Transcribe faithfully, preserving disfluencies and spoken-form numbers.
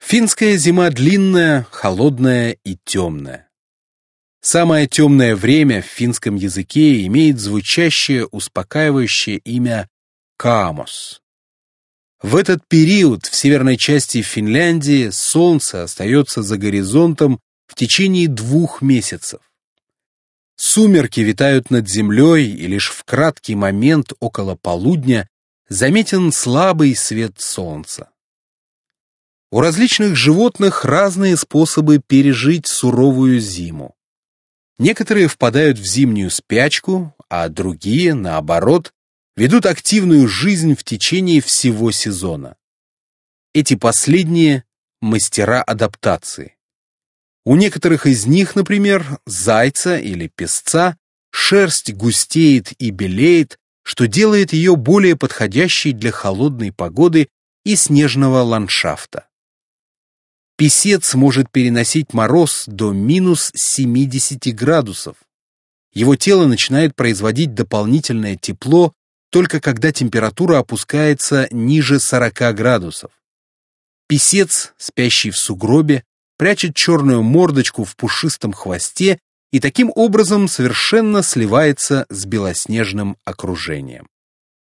Финская зима длинная, холодная и темная. Самое темное время в финском языке имеет звучащее, успокаивающее имя «каамос». В этот период в северной части Финляндии солнце остается за горизонтом в течение двух месяцев. Сумерки витают над землей, и лишь в краткий момент около полудня заметен слабый свет солнца. У различных животных разные способы пережить суровую зиму. Некоторые впадают в зимнюю спячку, а другие, наоборот, ведут активную жизнь в течение всего сезона. Эти последние – мастера адаптации. У некоторых из них, например, зайца или песца, шерсть густеет и белеет, что делает ее более подходящей для холодной погоды и снежного ландшафта. Песец может переносить мороз до минус семидесяти градусов. Его тело начинает производить дополнительное тепло только когда температура опускается ниже сорока градусов. Песец, спящий в сугробе, прячет черную мордочку в пушистом хвосте и таким образом совершенно сливается с белоснежным окружением.